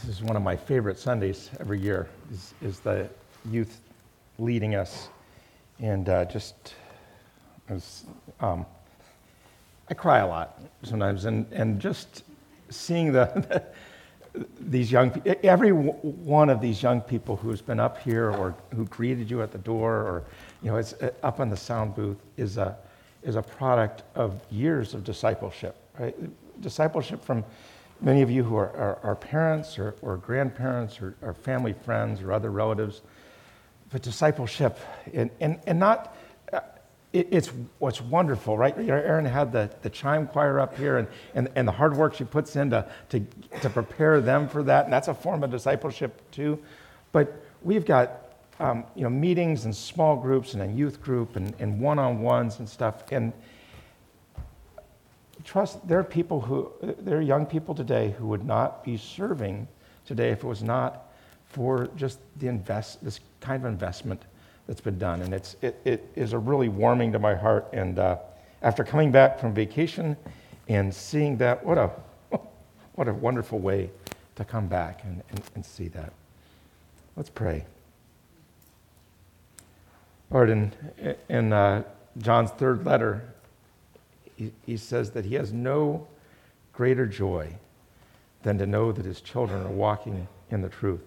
This is one of my favorite Sundays every year, is the youth leading us. And I cry a lot sometimes, and just seeing these young people, every one of these young people who's been up here or who greeted you at the door or it's up on the sound booth is a product of years of discipleship, right? Discipleship from many of you who are parents or grandparents or family friends or other relatives, but discipleship and not. It's what's wonderful, right? Erin had the chime choir up here and the hard work she puts in to prepare them for that, and that's a form of discipleship too. But we've got meetings and small groups and a youth group and one-on-ones and stuff. And trust, there are young people today who would not be serving today if it was not for just this kind of investment that's been done. And it is a really warming to my heart. And after coming back from vacation and seeing that, what a wonderful way to come back and see that. Let's pray. Lord, in John's third letter, he says that he has no greater joy than to know that his children are walking in the truth.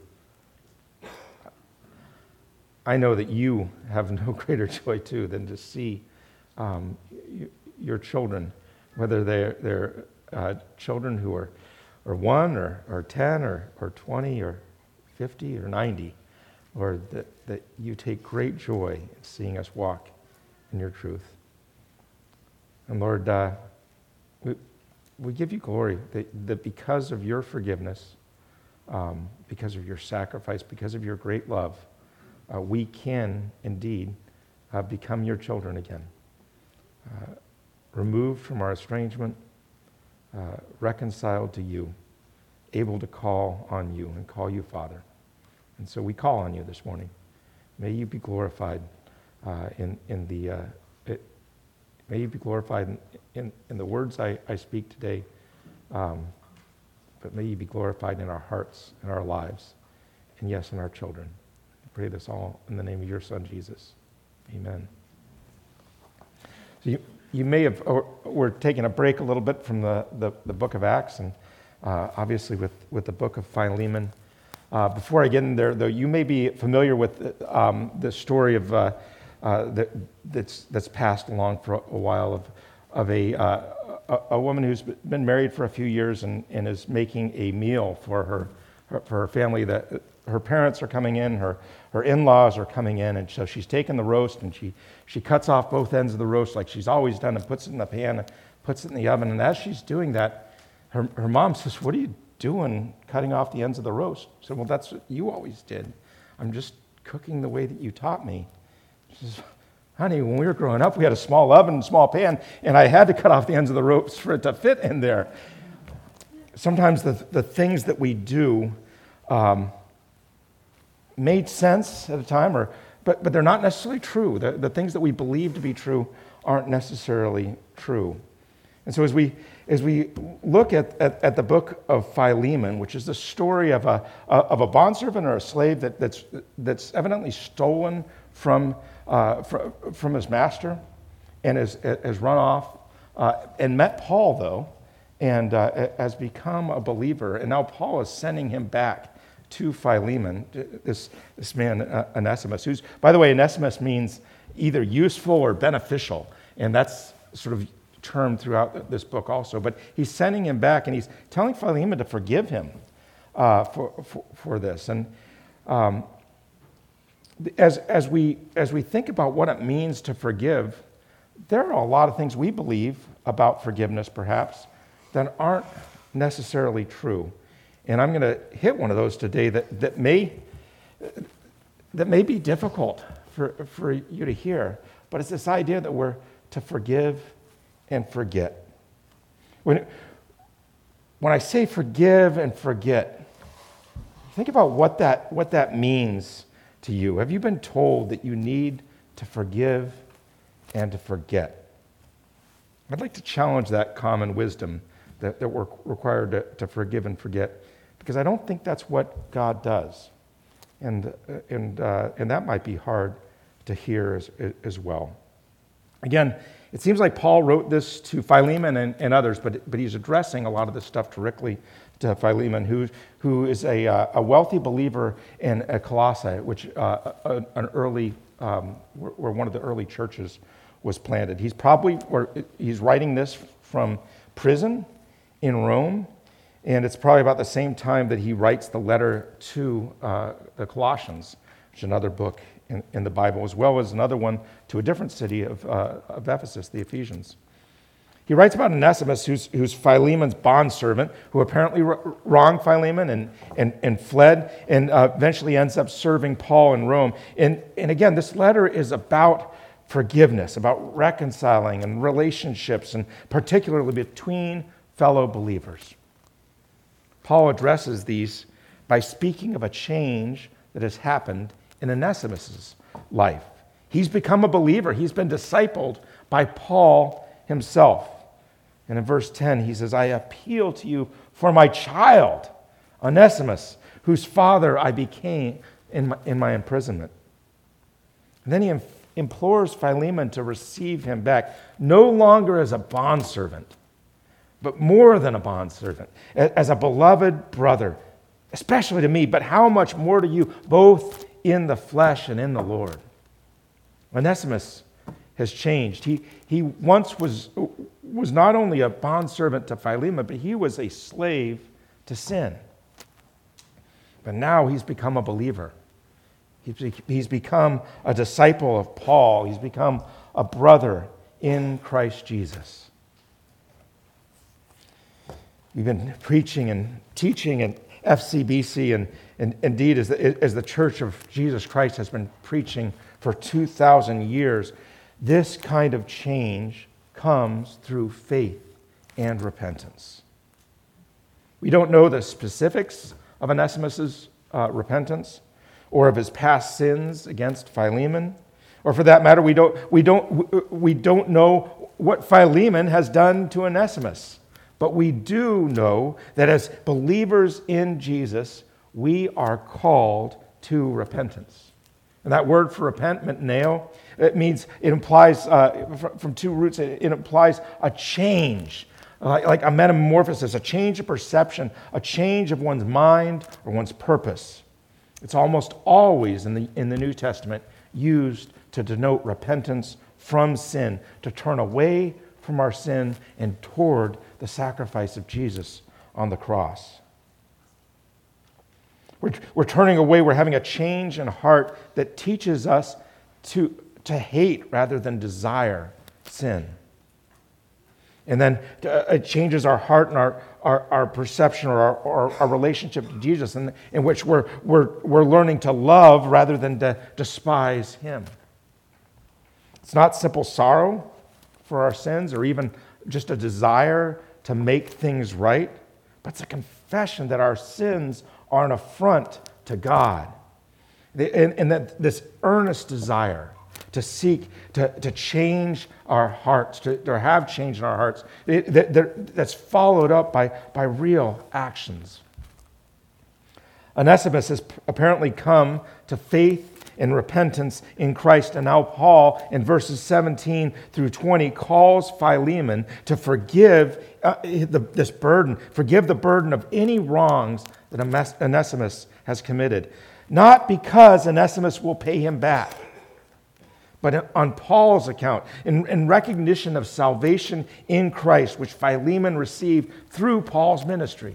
I know that you have no greater joy too than to see your children, whether they're children who are 1 or 10 or 20 or 50 or 90, Lord, that you take great joy in seeing us walk in your truth. And Lord, we give you glory that because of your forgiveness, because of your sacrifice, because of your great love, we can indeed become your children again, removed from our estrangement, reconciled to you, able to call on you and call you Father. And so we call on you this morning. May you be glorified may you be glorified in the words I speak today, but may you be glorified in our hearts and our lives, and yes, in our children. I pray this all in the name of your Son, Jesus. Amen. So you may have, we're taking a break a little bit from the book of Acts, and obviously with the book of Philemon. Before I get in there, though, you may be familiar with the story of that's passed along for a while of a woman who's been married for a few years and is making a meal for her family. That her parents are coming in, her in-laws are coming in, and so she's taken the roast and she cuts off both ends of the roast like she's always done and puts it in the pan and puts it in the oven. And as she's doing that, her mom says, "What are you doing cutting off the ends of the roast?" She said, "Well, that's what you always did. I'm just cooking the way that you taught me." She says, "Honey, when we were growing up, we had a small oven and small pan, and I had to cut off the ends of the roast for it to fit in there." Sometimes the things that we do made sense at a time, but they're not necessarily true. The things that we believe to be true aren't necessarily true. And so as we look at the book of Philemon, which is the story of a bondservant or a slave that's evidently stolen from his master and has run off and met Paul, though, and has become a believer. And now Paul is sending him back to Philemon, this man, Onesimus, who's, by the way, Onesimus means either useful or beneficial. And that's sort of termed throughout this book also. But he's sending him back, and he's telling Philemon to forgive him for this. And as we think about what it means to forgive, there are a lot of things we believe about forgiveness, perhaps, that aren't necessarily true. And I'm going to hit one of those today that may be difficult for you to hear. But it's this idea that we're to forgive and forget. When I say forgive and forget, think about what that means to you. Have you been told that you need to forgive and to forget? I'd like to challenge that common wisdom that we're required to forgive and forget because I don't think that's what God does. And that might be hard to hear as well. Again, it seems like Paul wrote this to Philemon and others, but he's addressing a lot of this stuff directly to Philemon, who is a wealthy believer in Colossae, which where one of the early churches was planted. He's writing this from prison in Rome, and it's probably about the same time that he writes the letter to the Colossians, which is another book in the Bible, as well as another one to a different city of Ephesus, the Ephesians. He writes about Onesimus, who's Philemon's bondservant, who apparently wronged Philemon and fled, and eventually ends up serving Paul in Rome. And again, this letter is about forgiveness, about reconciling and relationships, and particularly between fellow believers. Paul addresses these by speaking of a change that has happened in Onesimus' life. He's become a believer. He's been discipled by Paul himself. And in verse 10, he says, I appeal to you for my child, Onesimus, whose father I became in my imprisonment. And then he implores Philemon to receive him back, no longer as a bondservant, but more than a bondservant, as a beloved brother, especially to me, but how much more to you, both in the flesh and in the Lord. Onesimus has changed. He once was not only a bondservant to Philemon, but he was a slave to sin. But now he's become a believer. He's become a disciple of Paul. He's become a brother in Christ Jesus. We've been preaching and teaching at FCBC, and indeed as the Church of Jesus Christ has been preaching for 2,000 years, this kind of change comes through faith and repentance. We don't know the specifics of Onesimus' repentance or of his past sins against Philemon, or for that matter, we don't know what Philemon has done to Onesimus. But we do know that as believers in Jesus, we are called to repentance. And that word for repent, metanoeo, it implies, from two roots, it implies a change, like a metamorphosis, a change of perception, a change of one's mind or one's purpose. It's almost always in the New Testament used to denote repentance from sin, to turn away from our sin and toward the sacrifice of Jesus on the cross. We're turning away. We're having a change in heart that teaches us to hate rather than desire sin. And then it changes our heart and our perception or our relationship to Jesus, in which we're learning to love rather than to despise him. It's not simple sorrow for our sins or even just a desire to make things right, but it's a confession that our sins are an affront to God. And that this earnest desire to seek to change our hearts, to have change in our hearts, that's followed up by real actions. Onesimus has apparently come to faith and repentance in Christ, and now Paul, in verses 17 through 20, calls Philemon to forgive this burden, forgive the burden of any wrongs that Onesimus has committed. Not because Onesimus will pay him back, but on Paul's account, in recognition of salvation in Christ, which Philemon received through Paul's ministry.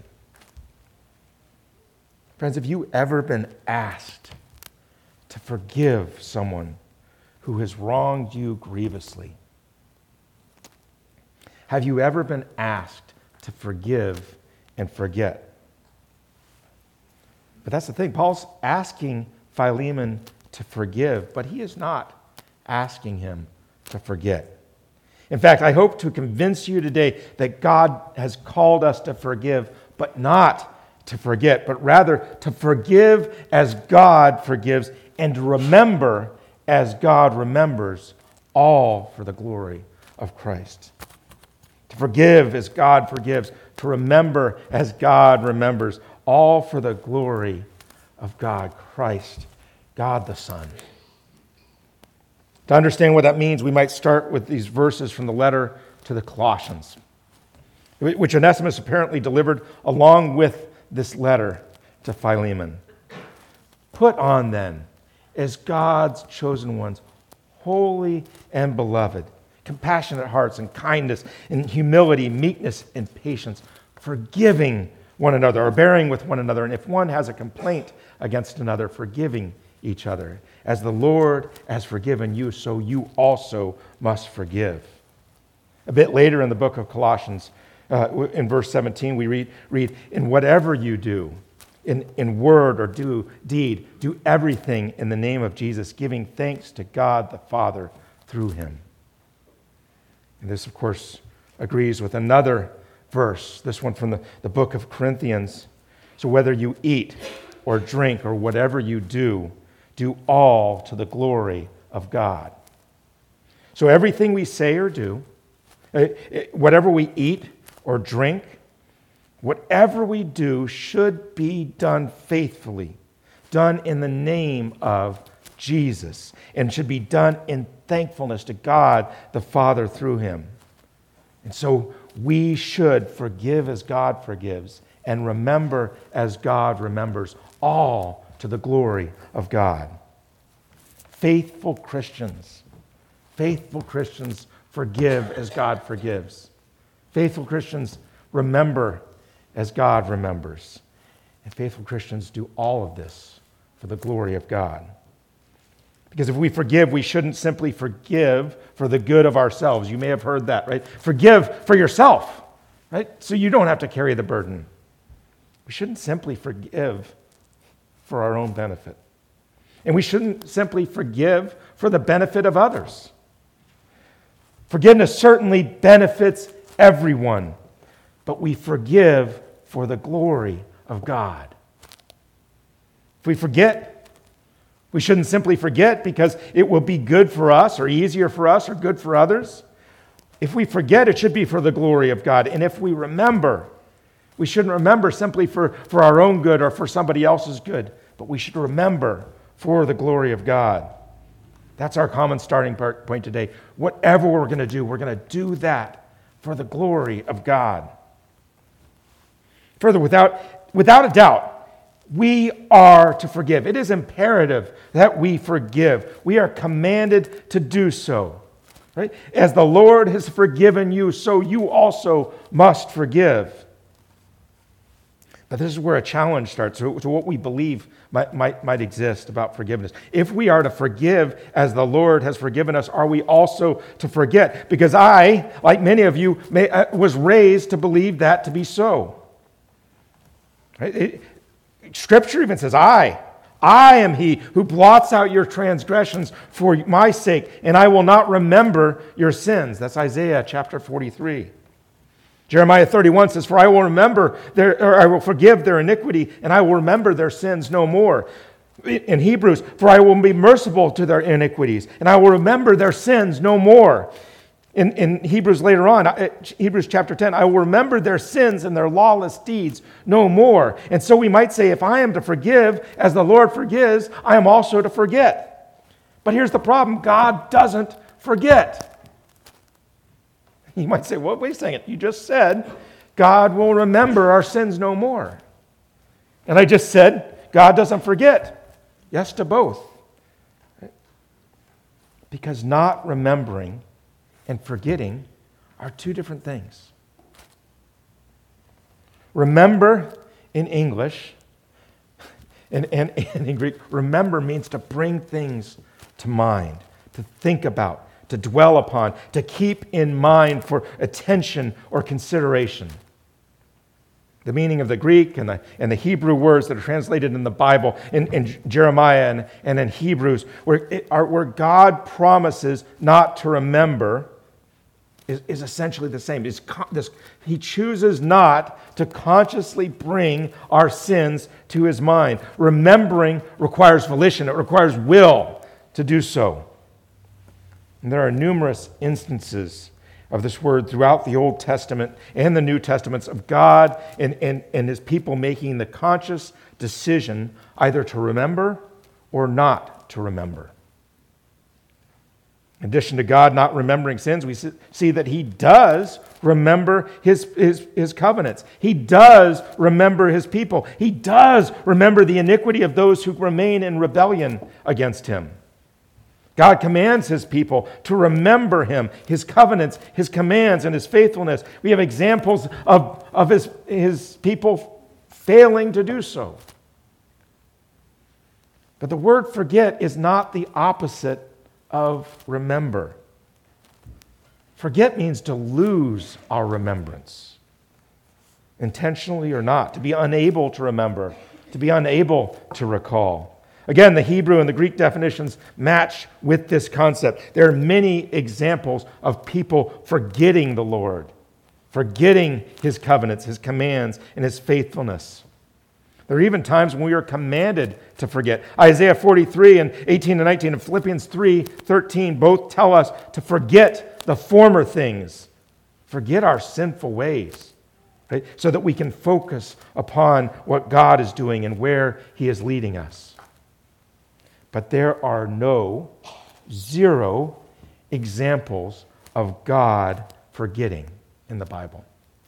Friends, have you ever been asked to forgive someone who has wronged you grievously? Have you ever been asked to forgive and forget? But that's the thing. Paul's asking Philemon to forgive, but he is not asking him to forget. In fact, I hope to convince you today that God has called us to forgive, but not to forget, but rather to forgive as God forgives and to remember as God remembers, all for the glory of Christ. To forgive as God forgives, to remember as God remembers, all for the glory of God, Christ, God the Son. To understand what that means, we might start with these verses from the letter to the Colossians, which Onesimus apparently delivered along with this letter to Philemon. Put on then, as God's chosen ones, holy and beloved, compassionate hearts and kindness and humility, meekness and patience, forgiving one another or bearing with one another. And if one has a complaint against another, forgiving each other. As the Lord has forgiven you, so you also must forgive. A bit later in the book of Colossians, in verse 17, we read, in whatever you do, in word or deed, do everything in the name of Jesus, giving thanks to God the Father through him. And this, of course, agrees with another verse, this one from the book of Corinthians. So whether you eat or drink or whatever you do all to the glory of God. So everything we say or do, whatever we eat or drink, whatever we do should be done faithfully, done in the name of Jesus, and should be done in thankfulness to God the Father through him. And so we should forgive as God forgives and remember as God remembers, all to the glory of God. Faithful Christians forgive as God forgives. Faithful Christians remember as God remembers. And faithful Christians do all of this for the glory of God. Because if we forgive, we shouldn't simply forgive for the good of ourselves. You may have heard that, right? Forgive for yourself, right? So you don't have to carry the burden. We shouldn't simply forgive for our own benefit. And we shouldn't simply forgive for the benefit of others. Forgiveness certainly benefits everyone, but we forgive for the glory of God. If we forget, we shouldn't simply forget because it will be good for us or easier for us or good for others. If we forget, it should be for the glory of God. And if we remember, we shouldn't remember simply for our own good or for somebody else's good, but we should remember for the glory of God. That's our common starting point today. Whatever we're going to do that for the glory of God. Further, without a doubt, we are to forgive. It is imperative that we forgive. We are commanded to do so. Right? As the Lord has forgiven you, so you also must forgive. But this is where a challenge starts to what we believe might exist about forgiveness. If we are to forgive as the Lord has forgiven us, are we also to forget? Because I, like many of you, was raised to believe that to be so. Right? Scripture even says, I am he who blots out your transgressions for my sake, and I will not remember your sins. That's Isaiah chapter 43. Jeremiah 31 says, for I will forgive their iniquity, and I will remember their sins no more. In Hebrews, for I will be merciful to their iniquities, and I will remember their sins no more. In Hebrews later on, Hebrews chapter 10, I will remember their sins and their lawless deeds no more. And so we might say, if I am to forgive as the Lord forgives, I am also to forget. But here's the problem, God doesn't forget. You might say, well, wait a second, you just said God will remember our sins no more. And I just said God doesn't forget. Yes to both. Because not remembering and forgetting are two different things. Remember in English and in Greek, remember means to bring things to mind, to think about, to dwell upon, to keep in mind for attention or consideration. The meaning of the Greek and the Hebrew words that are translated in the Bible, in Jeremiah and in Hebrews, where God promises not to remember, is essentially the same. He chooses not to consciously bring our sins to his mind. Remembering requires volition. It requires will to do so. And there are numerous instances of this word throughout the Old Testament and the New Testaments of God and his people making the conscious decision either to remember or not to remember. In addition to God not remembering sins, we see that he does remember his covenants. He does remember his people. He does remember the iniquity of those who remain in rebellion against him. God commands his people to remember him, his covenants, his commands, and his faithfulness. We have examples of his people failing to do so. But the word forget is not the opposite of remember. Forget means to lose our remembrance, intentionally or not, to be unable to remember, to be unable to recall. Again, the Hebrew and the Greek definitions match with this concept. There are many examples of people forgetting the Lord, forgetting his covenants, his commands, and his faithfulness. There are even times when we are commanded to forget. Isaiah 43 and 18 and 19 and Philippians 3:13 both tell us to forget the former things, forget our sinful ways, right? So that we can focus upon what God is doing and where he is leading us. But there are zero examples of God forgetting in the Bible.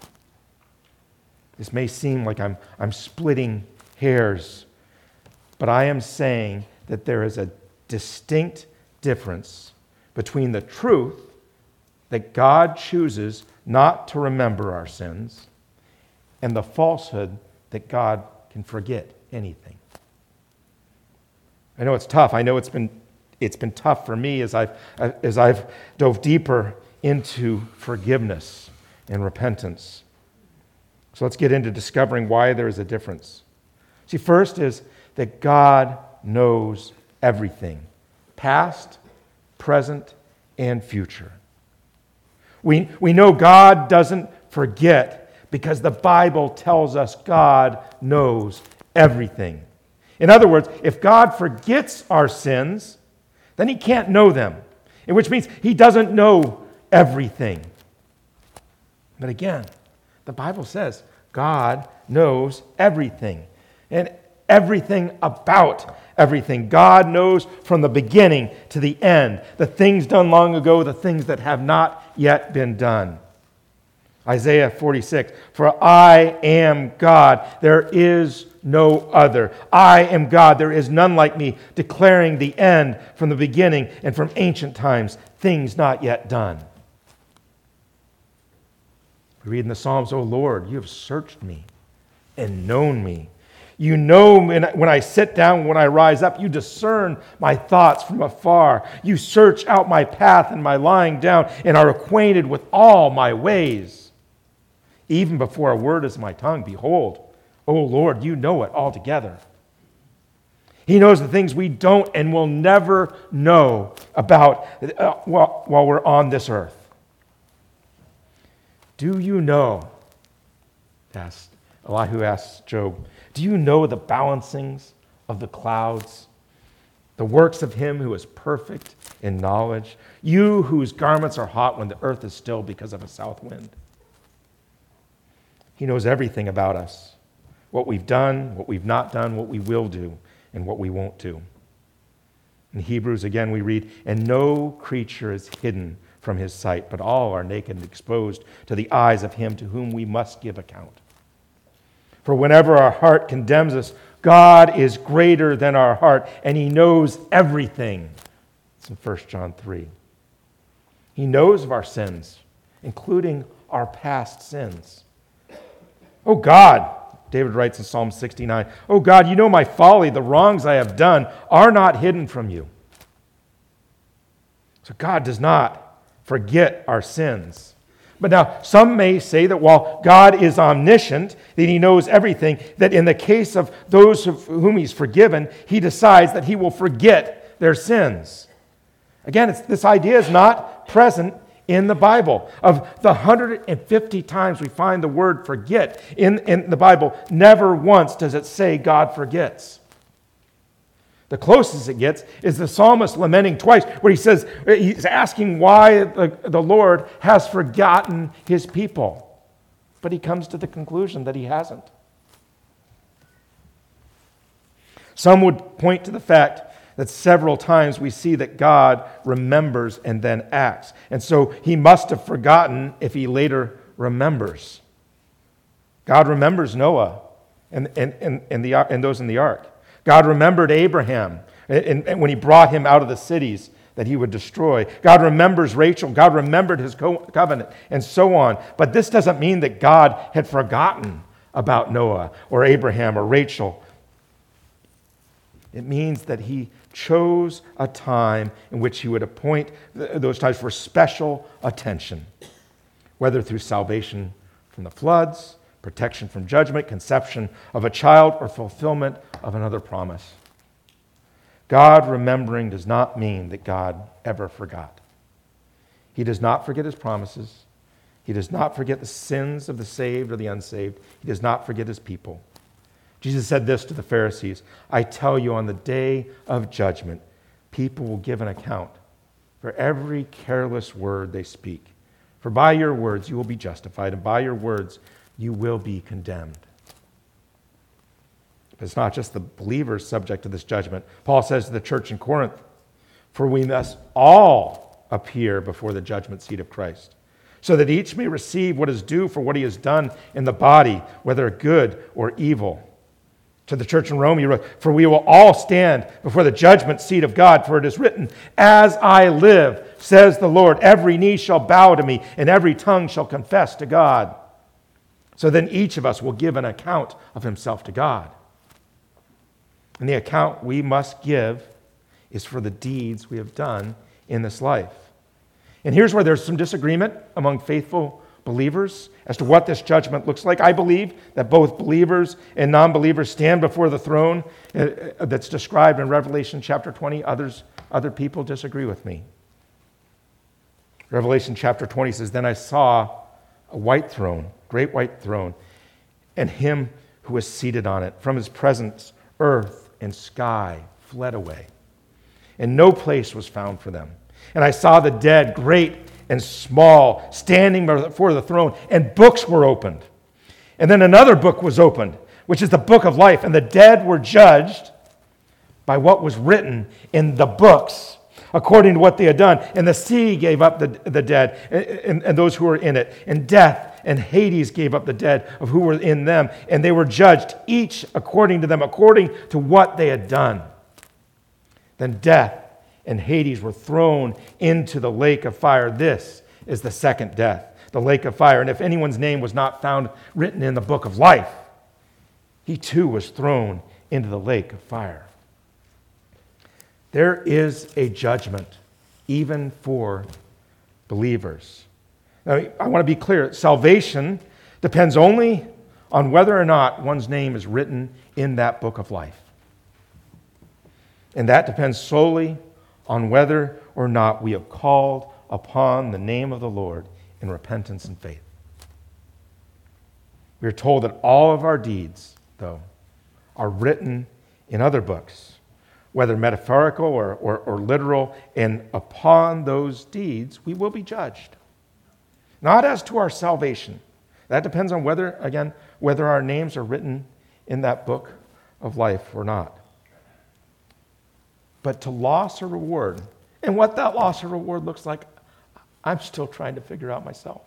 This may seem like I'm splitting hairs, but I am saying that there is a distinct difference between the truth that God chooses not to remember our sins and the falsehood that God can forget anything. I know it's tough. I know it's been tough for me as I've dove deeper into forgiveness and repentance. So let's get into discovering why there is a difference. See, first is that God knows everything, past, present, and future. We know God doesn't forget because the Bible tells us God knows everything. In other words, if God forgets our sins, then he can't know them, which means he doesn't know everything. But again, the Bible says God knows everything and everything about everything. God knows from the beginning to the end, the things done long ago, the things that have not yet been done. Isaiah 46, for I am God, there is no other. I am God, there is none like me, declaring the end from the beginning and from ancient times, things not yet done. We read in the Psalms, O Lord, you have searched me and known me. You know when I sit down, when I rise up, you discern my thoughts from afar. You search out my path and my lying down and are acquainted with all my ways. Even before a word is my tongue, behold, O Lord, you know it altogether. He knows the things we don't and will never know about while we're on this earth. Do you know, Elihu asks Job, do you know the balancings of the clouds, the works of him who is perfect in knowledge, you whose garments are hot when the earth is still because of a south wind? He knows everything about us, what we've done, what we've not done, what we will do, and what we won't do. In Hebrews, again, we read, and no creature is hidden from his sight, but all are naked and exposed to the eyes of him to whom we must give account. For whenever our heart condemns us, God is greater than our heart, and he knows everything. It's in 1 John 3. He knows of our sins, including our past sins. Oh God, David writes in Psalm 69, oh God, you know my folly, the wrongs I have done are not hidden from you. So God does not forget our sins. But now, some may say that while God is omniscient, that he knows everything, that in the case of those of whom he's forgiven, he decides that he will forget their sins. Again, this idea is not present in the Bible. Of the 150 times we find the word forget in the Bible, never once does it say God forgets. The closest it gets is the psalmist lamenting twice, where he says, he's asking why the Lord has forgotten his people. But he comes to the conclusion that he hasn't. Some would point to the fact that several times we see that God remembers and then acts. And so he must have forgotten if he later remembers. God remembers Noah and those in the ark. God remembered Abraham and when he brought him out of the cities that he would destroy. God remembers Rachel. God remembered his covenant, and so on. But this doesn't mean that God had forgotten about Noah or Abraham or Rachel. It means that he chose a time in which he would appoint those times for special attention, whether through salvation from the floods, protection from judgment, conception of a child, or fulfillment of another promise. God remembering does not mean that God ever forgot. He does not forget his promises. He does not forget the sins of the saved or the unsaved. He does not forget his people. Jesus said this to the Pharisees, I tell you, on the day of judgment, people will give an account for every careless word they speak. For by your words you will be justified, and by your words you will be condemned. But it's not just the believers subject to this judgment. Paul says to the church in Corinth, for we must all appear before the judgment seat of Christ, so that each may receive what is due for what he has done in the body, whether good or evil. To the church in Rome, he wrote, for we will all stand before the judgment seat of God, for it is written, as I live, says the Lord, every knee shall bow to me, and every tongue shall confess to God. So then each of us will give an account of himself to God. And the account we must give is for the deeds we have done in this life. And here's where there's some disagreement among faithful believers as to what this judgment looks like. I believe that both believers and non-believers stand before the throne that's described in Revelation chapter 20. Other people disagree with me. Revelation chapter 20 says, then I saw a white throne, great white throne, and him who was seated on it. From his presence, earth and sky fled away, and no place was found for them. And I saw the dead, great and small, standing before the throne, and books were opened. And then another book was opened, which is the book of life, and the dead were judged by what was written in the books, according to what they had done. And the sea gave up the dead and those who were in it, and death and Hades gave up the dead of who were in them, and they were judged, each according to them, according to what they had done. Then death and Hades were thrown into the lake of fire. This is the second death, the lake of fire. And if anyone's name was not found written in the book of life, he too was thrown into the lake of fire. There is a judgment, even for believers. Now, I want to be clear. Salvation depends only on whether or not one's name is written in that book of life. And that depends solely on whether or not we have called upon the name of the Lord in repentance and faith. We are told that all of our deeds, though, are written in other books, whether metaphorical or literal, and upon those deeds we will be judged. Not as to our salvation. That depends on whether our names are written in that book of life or not. But to loss or reward, and what that loss or reward looks like, I'm still trying to figure out myself.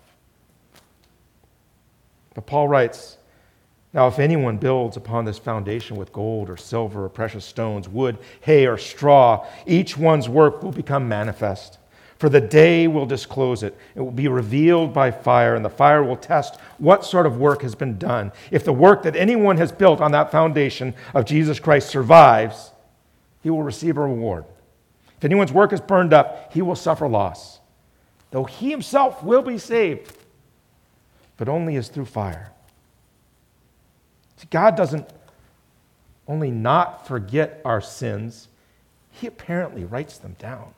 But Paul writes, now if anyone builds upon this foundation with gold or silver or precious stones, wood, hay, or straw, each one's work will become manifest. For the day will disclose it. It will be revealed by fire, and the fire will test what sort of work has been done. If the work that anyone has built on that foundation of Jesus Christ survives, he will receive a reward. If anyone's work is burned up, he will suffer loss, though he himself will be saved, but only as through fire. See, God doesn't only not forget our sins, he apparently writes them down.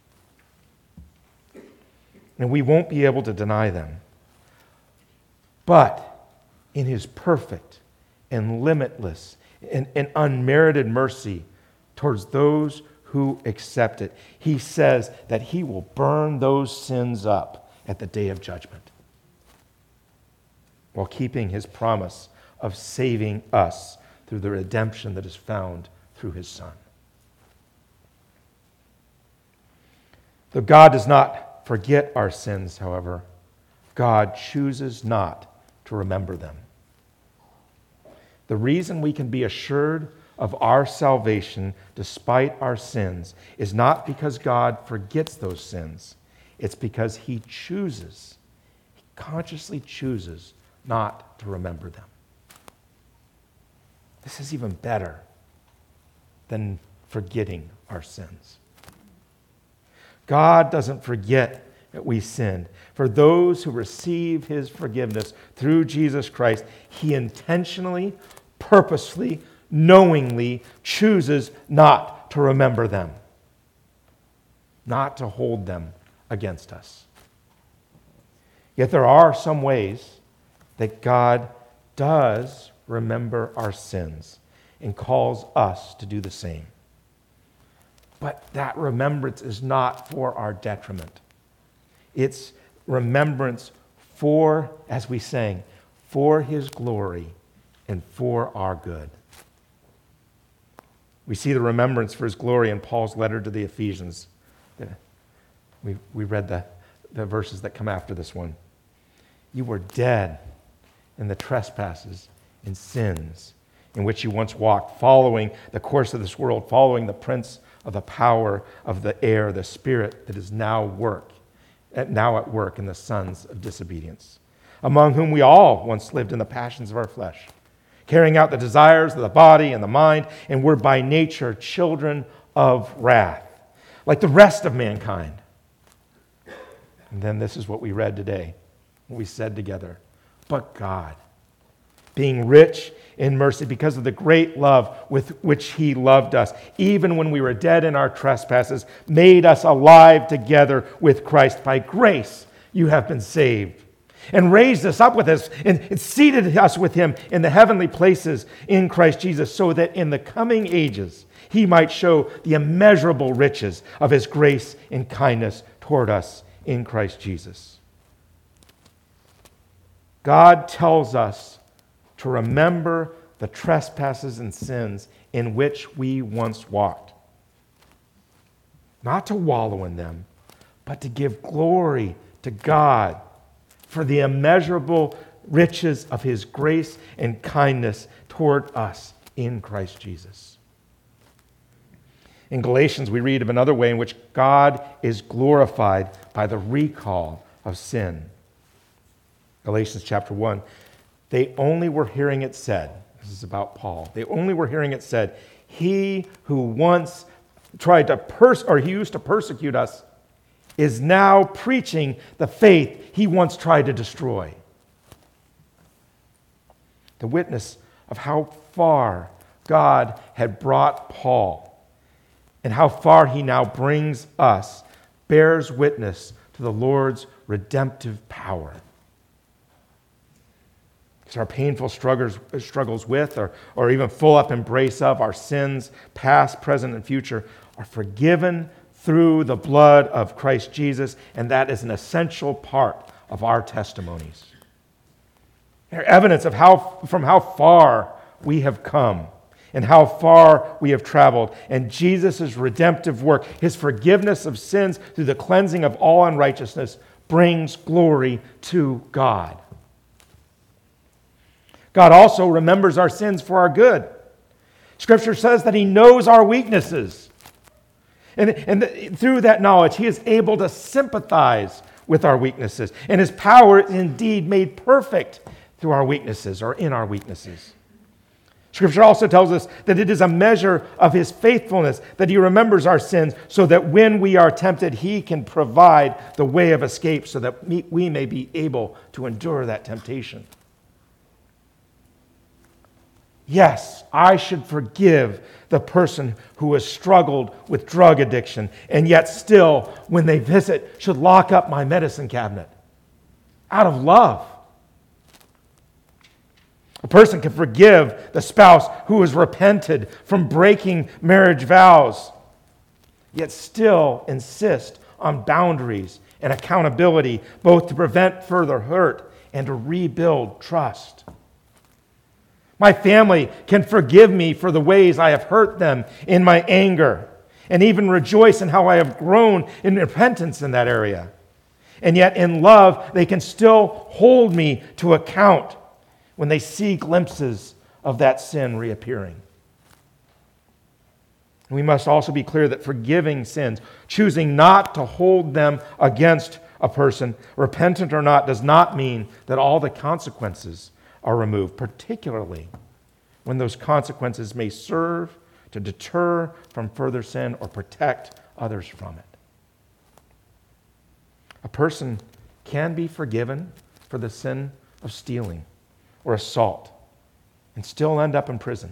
And we won't be able to deny them. But in his perfect and limitless and unmerited mercy towards those who accept it. He says that he will burn those sins up at the day of judgment, while keeping his promise of saving us through the redemption that is found through his Son. Though God does not forget our sins, however, God chooses not to remember them. The reason we can be assured of our salvation despite our sins is not because God forgets those sins. It's because he consciously chooses not to remember them. This is even better than forgetting our sins. God doesn't forget that we sinned. For those who receive his forgiveness through Jesus Christ, he intentionally, purposefully, knowingly chooses not to remember them, not to hold them against us. Yet there are some ways that God does remember our sins and calls us to do the same. But that remembrance is not for our detriment. It's remembrance for, as we sang, for his glory and for our good. We see the remembrance for his glory in Paul's letter to the Ephesians. We read the verses that come after this one. You were dead in the trespasses and sins in which you once walked, following the course of this world, following the prince of the power of the air, the spirit that is now at work in the sons of disobedience, among whom we all once lived in the passions of our flesh, carrying out the desires of the body and the mind, and were by nature children of wrath, like the rest of mankind. And then this is what we read today, what we said together. But God, being rich in mercy because of the great love with which he loved us, even when we were dead in our trespasses, made us alive together with Christ. By grace you have been saved, and raised us up with us and seated us with him in the heavenly places in Christ Jesus, so that in the coming ages he might show the immeasurable riches of his grace and kindness toward us in Christ Jesus. God tells us to remember the trespasses and sins in which we once walked. Not to wallow in them, but to give glory to God for the immeasurable riches of his grace and kindness toward us in Christ Jesus. In Galatians, we read of another way in which God is glorified by the recall of sin. Galatians chapter 1. They only were hearing it said, this is about Paul, they only were hearing it said, he who once tried to he used to persecute us is now preaching the faith he once tried to destroy. The witness of how far God had brought Paul and how far he now brings us bears witness to the Lord's redemptive power. Our painful struggles with, or even full up embrace of our sins, past, present, and future, are forgiven through the blood of Christ Jesus, and that is an essential part of our testimonies. They're evidence of from how far we have come and how far we have traveled. And Jesus' redemptive work, his forgiveness of sins through the cleansing of all unrighteousness, brings glory to God. God also remembers our sins for our good. Scripture says that he knows our weaknesses. And through that knowledge, he is able to sympathize with our weaknesses. And his power is indeed made perfect through our weaknesses, or in our weaknesses. Scripture also tells us that it is a measure of his faithfulness that he remembers our sins, so that when we are tempted, he can provide the way of escape so that we may be able to endure that temptation. Yes, I should forgive the person who has struggled with drug addiction, and yet still, when they visit, should lock up my medicine cabinet out of love. A A person can forgive the spouse who has repented from breaking marriage vows, yet still insist on boundaries and accountability, both to prevent further hurt and to rebuild trust. My family can forgive me for the ways I have hurt them in my anger, and even rejoice in how I have grown in repentance in that area. And yet in love, they can still hold me to account when they see glimpses of that sin reappearing. We must also be clear that forgiving sins, choosing not to hold them against a person, repentant or not, does not mean that all the consequences are removed, particularly when those consequences may serve to deter from further sin or protect others from it. A person can be forgiven for the sin of stealing or assault and still end up in prison.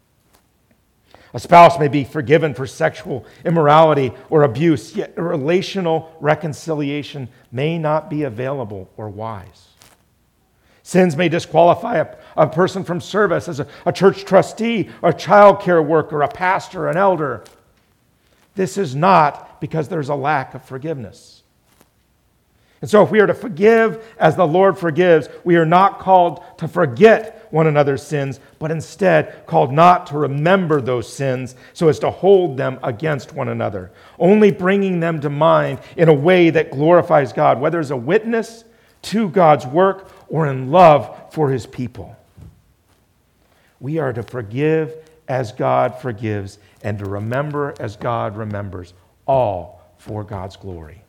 A spouse may be forgiven for sexual immorality or abuse, yet relational reconciliation may not be available or wise. Sins may disqualify a person from service as a church trustee, or a child care worker, a pastor, an elder. This is not because there's a lack of forgiveness. And so if we are to forgive as the Lord forgives, we are not called to forget one another's sins, but instead called not to remember those sins so as to hold them against one another, only bringing them to mind in a way that glorifies God, whether as a witness to God's work or in love for his people. We are to forgive as God forgives and to remember as God remembers, all for God's glory.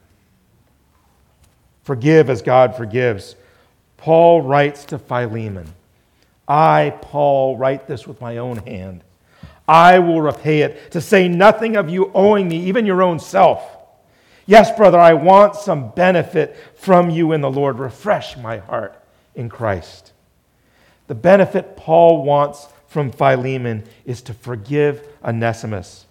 Forgive as God forgives. Paul writes to Philemon, I, Paul, write this with my own hand. I will repay it, to say nothing of you owing me, even your own self. Yes, brother, I want some benefit from you in the Lord. Refresh my heart in Christ. The benefit Paul wants from Philemon is to forgive Onesimus,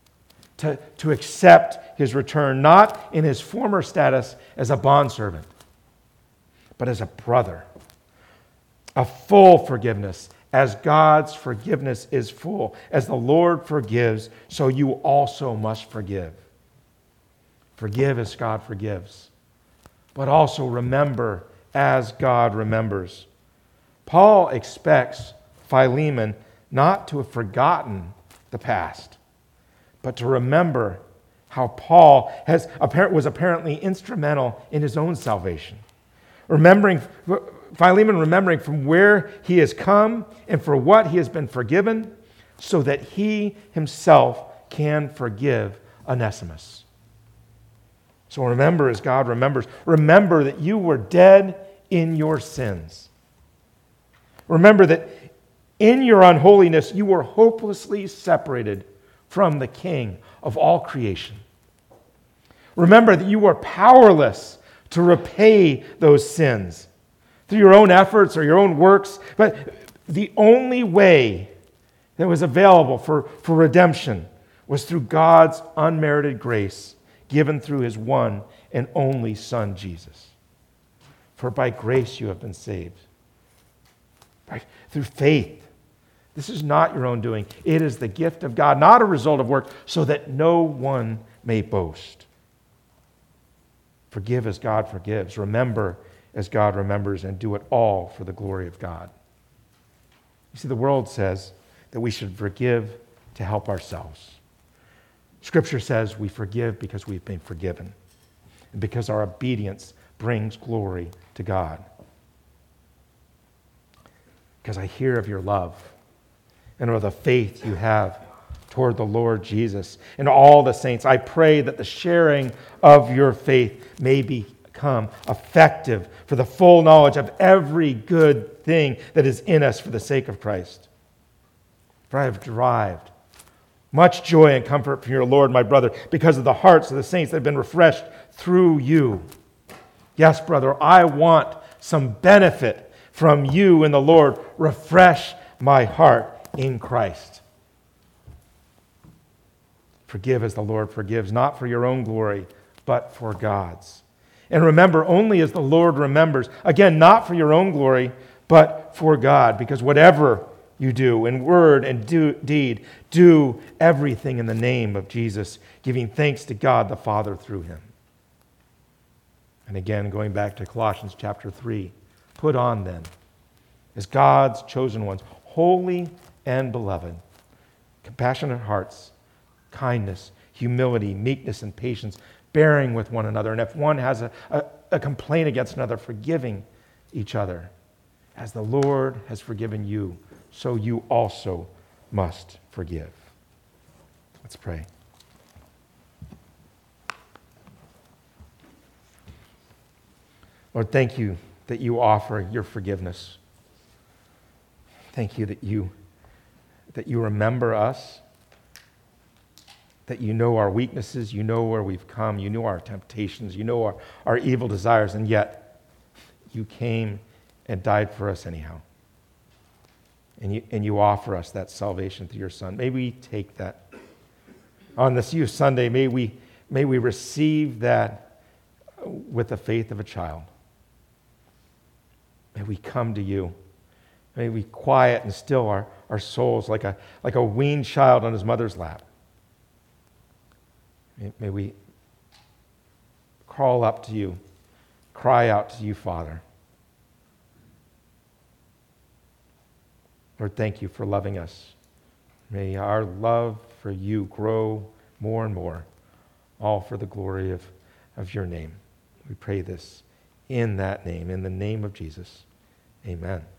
to accept his return, not in his former status as a bondservant, but as a brother. A full forgiveness, as God's forgiveness is full. As the Lord forgives, so you also must forgive. Forgive as God forgives, but also remember as God remembers. Paul expects Philemon not to have forgotten the past, but to remember how Paul was apparently instrumental in his own salvation. Philemon remembering from where he has come and for what he has been forgiven, so that he himself can forgive Onesimus. So remember as God remembers. Remember that you were dead in your sins. Remember that in your unholiness you were hopelessly separated from the King of all creation. Remember that you were powerless to repay those sins through your own efforts or your own works, but the only way that was available for redemption was through God's unmerited grace given through his one and only Son, Jesus. For by grace you have been saved. Through faith. This is not your own doing. It is the gift of God, not a result of work, so that no one may boast. Forgive as God forgives. Remember as God remembers, and do it all for the glory of God. You see, the world says that we should forgive to help ourselves. Scripture says we forgive because we've been forgiven, and because our obedience brings glory to God. Because I hear of your love and of the faith you have toward the Lord Jesus and all the saints. I pray that the sharing of your faith may become effective for the full knowledge of every good thing that is in us for the sake of Christ. For I have derived much joy and comfort from your Lord, my brother, because of the hearts of the saints that have been refreshed through you. Yes, brother, I want some benefit from you in the Lord. Refresh my heart in Christ. Forgive as the Lord forgives, not for your own glory, but for God's. And remember only as the Lord remembers. Again, not for your own glory, but for God, because whatever you do in word and deed, do everything in the name of Jesus, giving thanks to God the Father through him. And again, going back to Colossians chapter 3, put on then, as God's chosen ones, holy and beloved, compassionate hearts, kindness, humility, meekness, and patience, bearing with one another. And if one has a complaint against another, forgiving each other. As the Lord has forgiven you, so you also must forgive. Let's pray. Lord, thank you that you offer your forgiveness. Thank you that you remember us, that you know our weaknesses, you know where we've come, you know our temptations, you know our evil desires, and yet you came and died for us anyhow. And you offer us that salvation through your Son. May we take that. On this Youth Sunday, may we receive that with the faith of a child. May we come to you. May we quiet and still our souls like a weaned child on his mother's lap. May we crawl up to you, cry out to you, Father. Lord, thank you for loving us. May our love for you grow more and more, all for the glory of your name. We pray this in that name, in the name of Jesus. Amen.